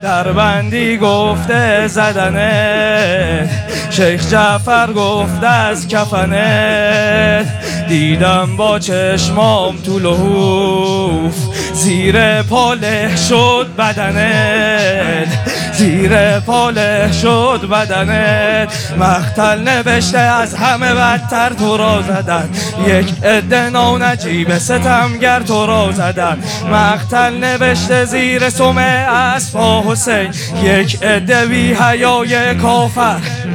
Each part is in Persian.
در بندی گفته زدنه، شیخ جعفر گفته از کفنه. دیدم با چشمام تو لحوف، زیر پاله شد بدنت، زیر پاله شد بدنت. مقتل نوشته از همه بدتر تو را زدن، یک عده نانجیب ستمگر تو را زدن. مقتل نوشته زیر سم اسب حسین، یک عده بی حیای کافر.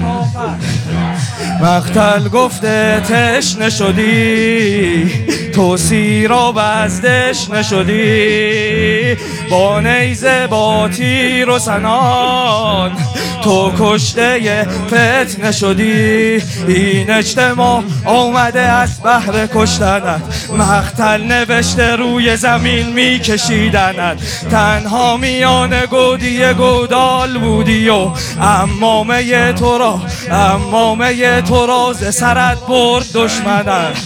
مقتل گفته تشنه شدی، تو سیراب از دشنه شدی. با نیزه با تیر و سنان تو کشته فتنه شدی. این اجتماع آمده از بهر کشتنت، مقتل نوشته روی زمین میکشیدنت. تنها میان گودی گودال بودی و عمامه تو را ز سرت برد دشمنت.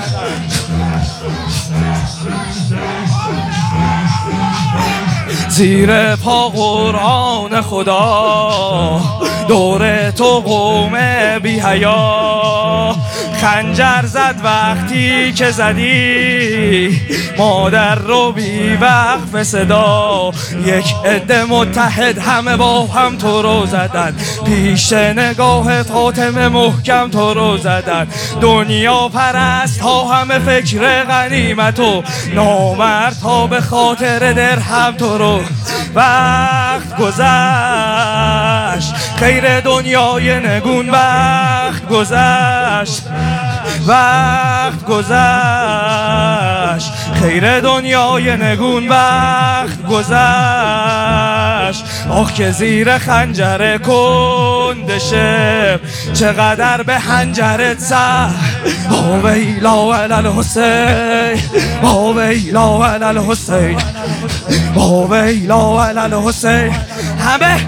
زیر پا قرآن خدا، دور تو قوم بی حیا. خنجر زد وقتی که زدی، مادر رو بی وقف صدا. یک عده متحد همه با هم تو رو زدن، پیش نگاه فاطمه محکم تو رو زدن. دنیا پرست ها همه فکر غنیمت و نامرد ها به خاطر درهم تو رو. وقت گذشت خیر دنیای نگون، وقت گذشت، وقت گذشت خیر دنیای نگون، وقت گذشت. آخ که زیر خنجر کندشه چقدر به حنجرت سر. ویلا علی الحسین، ویلا علی الحسین، ویلا علی الحسین. همه